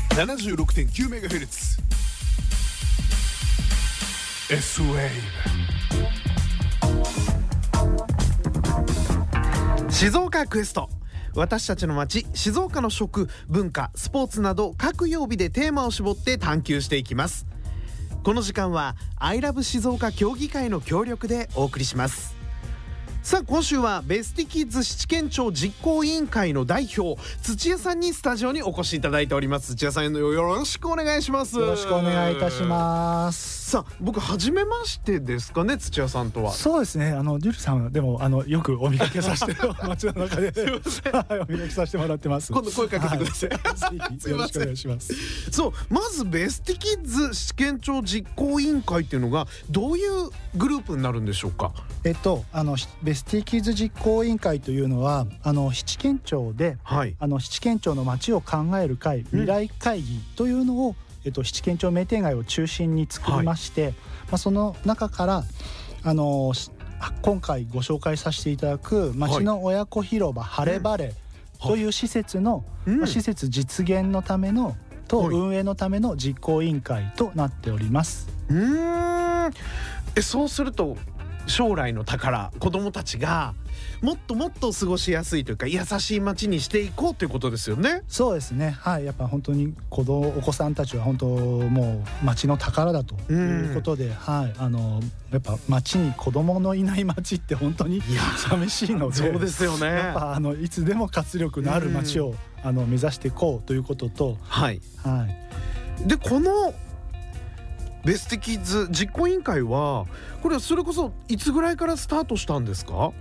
76.9MHz S-Wave 静岡クエスト。私たちの街静岡の食、文化、スポーツなど各曜日でテーマを絞って探求していきます。この時間は I Love 静岡協議会の協力でお送りします。さあ今週はベスティキッズ七県庁実行委員会の代表土屋さんにスタジオにお越しいただいております。土屋さんよろしくお願いします。 よろしくお願いいたします。 さあ僕初めましてですかね、土屋さんとは。 そうですね、ジュルさんはでもよくお見かけさせて街の中でお見かけさせてもらってます。 今度声かけてください、 はい、よろしくお願いします。 そうまずベスティキッズ七県庁実行委員会っていうのがどういうグループになるんでしょうか。 ベスティキッズ実行委員会というのは七県庁で、 はい、 七県庁の街を考える会、未来会議というのを、七県庁名店街を中心に作りまして、その中から今回ご紹介させていただく街の親子広場晴れ晴れという施設の、施設実現のためのと運営のための実行委員会となっております。 そうすると将来の宝、子どもたちがもっともっと過ごしやすいというか優しい街にしていこうということですよね。 そうですね、はい、やっぱ本当にお子さんたちは本当もう街の宝だということで、はい、やっぱ街に子どものいない街って本当に寂しいので、 そうですよね。 やっぱいつでも活力のある街を目指していこうということと、 はいはい、 でこのベスティキッズ実行委員会はこれはそれこそいつぐらいからスタートしたんですか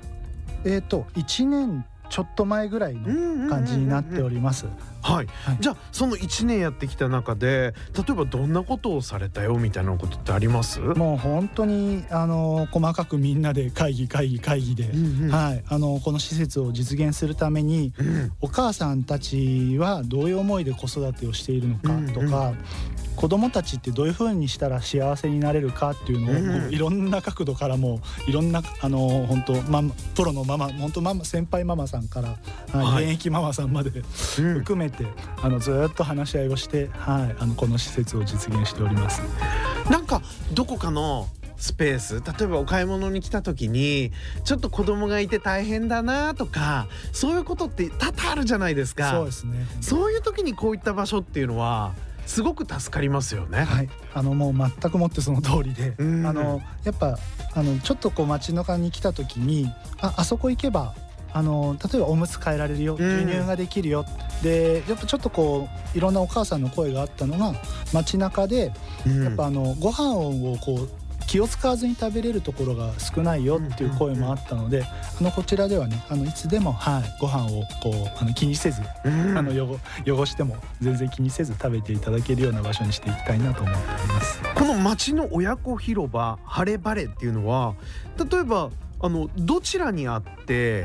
？1年ちょっと前ぐらいの感じになっております。 はい、じゃあその1年やってきた中で例えばどんなことをされたよみたいなことってあります？ もう本当に細かくみんなで会議で、はい、この施設を実現するために、お母さんたちはどういう思いで子育てをしているのかとか、子どもたちってどういう風にしたら幸せになれるかっていうのを、いろんな角度からもいろんな本当プロのママ、本当先輩ママさんから、現役ママさんまで含めて、ずっと話し合いをして、この施設を実現しております。 なんかどこかのスペース、例えばお買い物に来た時にちょっと子供がいて大変だなとか、そういうことって多々あるじゃないですか。 そうですね。 そういう時にこういった場所っていうのはすごく助かりますよね。 はい、もう全くもってその通りで、やっぱちょっとこう街中に来た時にあそこ行けば例えばおむつ替えられるよ、授乳ができるよ、でやっぱちょっとこういろんなお母さんの声があったのが街中で、やっぱご飯をこう気を使わずに食べれるところが少ないよっていう声もあったので、こちらではねいつでも、ご飯をこう気にせず、汚しても全然気にせず食べていただけるような場所にしていきたいなと思っております。 この街の親子広場晴れ晴れっていうのは例えばどちらにあって、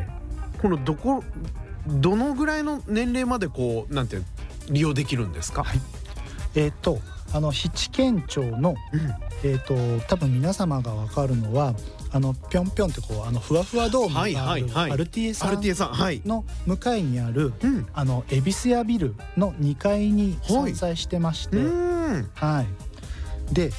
このどのぐらいの年齢までこうなんて利用できるんですか？ はい、七県庁の、多分皆様が分かるのはぴょんぴょんってこうふわふわドームがあるアルティエさんの向かいにある、恵比寿屋ビルの2階に存在してまして、で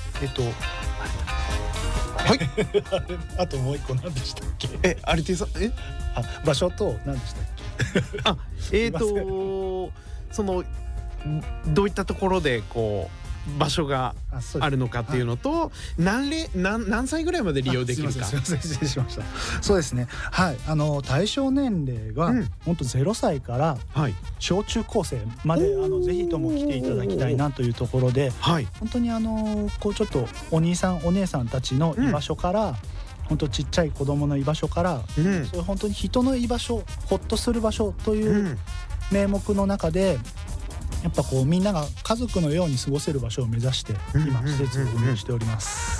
はいあともう一個何でしたっけ？ アルティエさん場所と何でしたっけ？ そのどういったところでこう場所があるのかっていうのと、何歳ぐらいまで利用できるか。 すいません失礼しました。そうですね、はい、対象年齢が本当0歳から小中高生まで、ぜひとも来ていただきたいなというところで、本当にこうちょっとお兄さんお姉さんたちの居場所から、本当ちっちゃい子供の居場所から、そういう本当に人の居場所、ほっとする場所という名目の中で、やっぱこうみんなが家族のように過ごせる場所を目指して今施設を運営しております。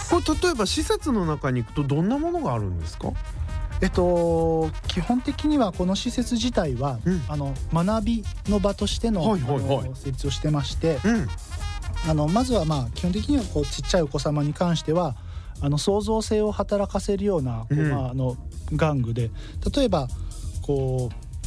これ例えば施設の中に行くとどんなものがあるんですか？ 基本的にはこの施設自体は、学びの場としての、設置をしてまして、まずは基本的にはこうちっちゃいお子様に関しては創造性を働かせるような、玩具で、例えばこう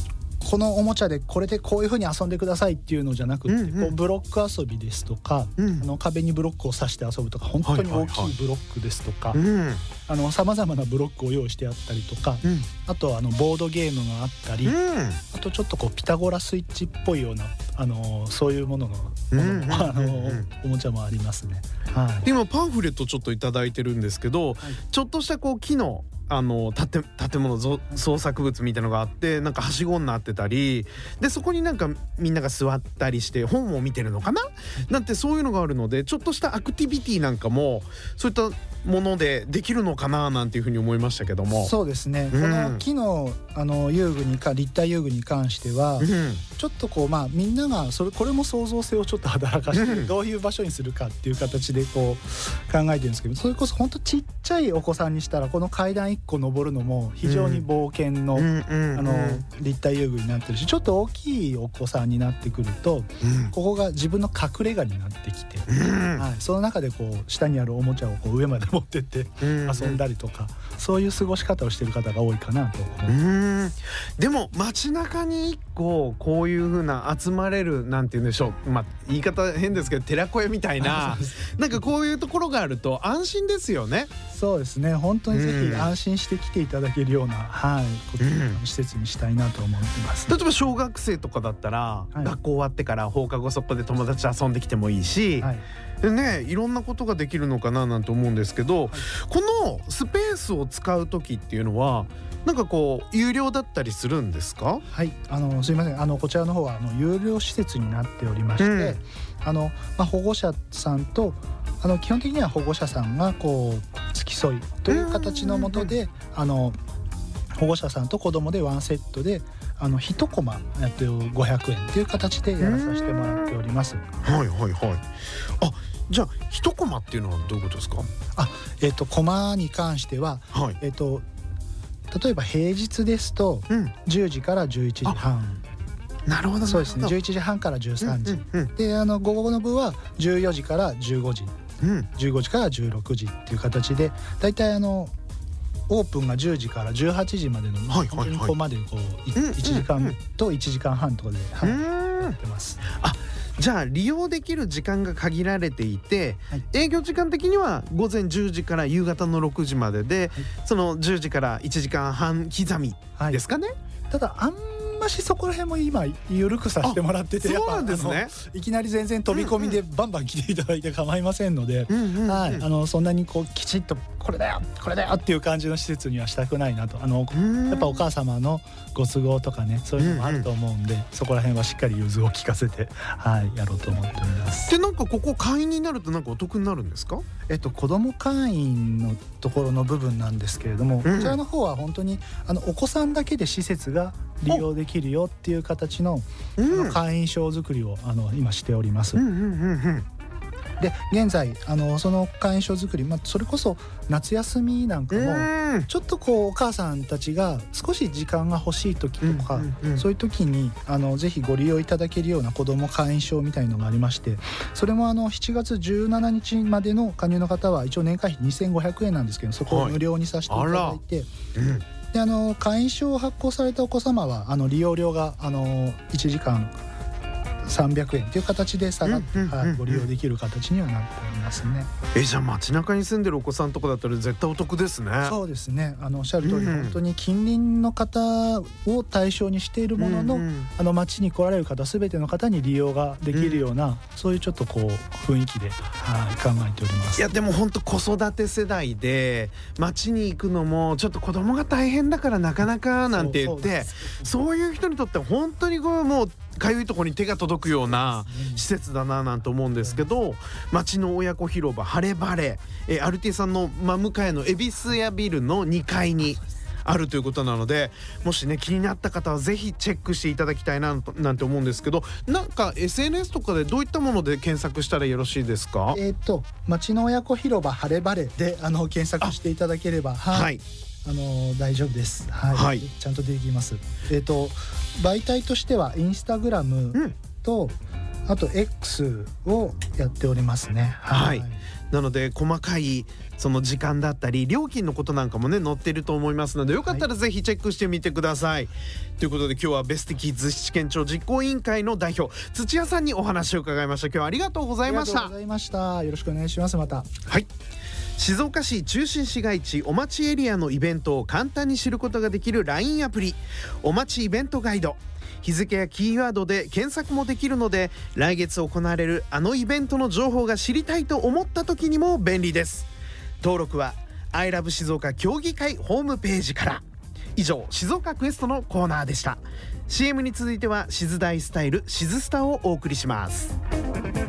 このおもちゃでこれでこういう風に遊んでくださいっていうのじゃなくて、こうブロック遊びですとか、壁にブロックを刺して遊ぶとか、本当に大きいブロックですとか、さまざまなブロックを用意してあったりとか、あとはボードゲームがあったり、あとちょっとこうピタゴラスイッチっぽいようなそういうもののおもちゃもありますね。 今パンフレットちょっといただいてるんですけど、ちょっとしたこう木の建物創作物みたいのがあって、なんかはしごになってたりで、そこになんかみんなが座ったりして本を見てるのかななんて、そういうのがあるので、ちょっとしたアクティビティなんかもそういったものでできるのかななんていうふうに思いましたけども。 そうですね、この木の遊具立体遊具に関しては、ちょっとこうみんながこれも創造性をちょっと働かして、どういう場所にするかっていう形でこう考えてるんですけど、それこそ本当ちっちゃいお子さんにしたらこの階段1個登るのも非常に冒険の立体遊具になってるし、ちょっと大きいお子さんになってくると、ここが自分の隠れ家になってきて、その中でこう下にあるおもちゃをこう上まで持ってって遊んだりとか、そういう過ごし方をしている方が多いかなと思います。 でも街中に1個こういう風な集まれるなんて言うんでしょう、言い方変ですけど寺子屋みたいななんかこういうところがあると安心ですよね。 そうですね、本当にぜひ安心して来ていただけるような、施設にしたいなと思ってます。 例えば小学生とかだったら、学校終わってから放課後そこで友達遊んできてもいいし、いろんなことができるのかななんて思うんですけど、このスペースを使う時っていうのはなんかこう有料だったりするんですか？ すいません、こちらの方は有料施設になっておりまして、保護者さんと基本的には保護者さんがこう付き添いという形のもとで、保護者さんと子どもでワンセットで1コマ500円という形でやらさせてもらっております。 じゃあ1コマっていうのはどういうことですか？ コマに関しては、例えば平日ですと10時から11時半、 なるほど、 そうですね、11時半から13時、で午後の部は14時から15時、15時から16時っていう形で、だいたいオープンが10時から18時までの本当にここまでこう1時間と1時間半とかでやってます。 じゃあ利用できる時間が限られていて、営業時間的には午前10時から夕方の6時までで、その10時から1時間半刻みですかね。 ただあんましそこら辺も今緩くさせてもらってて、 そうなんですね。 いきなり全然飛び込みでバンバン来ていただいて構いませんので、そんなにこうきちっとこれだよっていう感じの施設にはしたくないなと。やっぱお母様のご都合とかね、そういうのもあると思うんで、そこら辺はしっかり融通を利かせてやろうと思っております。 で、なんかここ会員になるとなんかお得になるんですか？ 子ども会員のところの部分なんですけれども、こちらの方は本当にお子さんだけで施設が利用できるよっていう形の会員証作りを今しております。で現在その会員証作り、それこそ夏休みなんかもちょっとこうお母さんたちが少し時間が欲しい時とか、そういう時にぜひご利用いただけるような子ども会員証みたいのがありまして、それも7月17日までの加入の方は一応年会費2500円なんですけど、そこを無料にさせていただいて、で会員証を発行されたお子様は利用料が1時間300円という形で下がって、ご利用できる形にはなっておりますね。 じゃあ街中に住んでるお子さんとかだったら絶対お得ですね。 そうですね、おっしゃる通り、本当に近隣の方を対象にしているものの、街に来られる方全ての方に利用ができるような、そういうちょっとこう雰囲気で、考えております。 いやでも本当子育て世代で街に行くのもちょっと子供が大変だからなかなかなんて言って、そういう人にとって本当にこうもうかゆいところに手が届くような施設だななんて思うんですけど、町の親子広場晴れ晴れ、アルティさんの真向かいの恵比寿屋ビルの2階にあるということなので、もしね気になった方はぜひチェックしていただきたいななんて思うんですけど、なんか SNS とかでどういったもので検索したらよろしいですか？ 町の親子広場晴れ晴れで検索していただければ、大丈夫です。ちゃんと出てきます。媒体としてはインスタグラムと、 あと X をやっておりますね。 はいなので細かいその時間だったり料金のことなんかもね載ってると思いますので、よかったらぜひチェックしてみてください。ということで今日はベストキッズ七県庁実行委員会の代表土屋さんにお話を伺いました。今日はありがとうございました。 ありがとうございました。よろしくお願いします。また。 はい。静岡市中心市街地お町エリアのイベントを簡単に知ることができる LINE アプリお町イベントガイド、日付やキーワードで検索もできるので、来月行われるあのイベントの情報が知りたいと思った時にも便利です。登録は I love 静岡協議会ホームページから。以上静岡クエストのコーナーでした。 CM に続いては静大スタイル静スタをお送りします。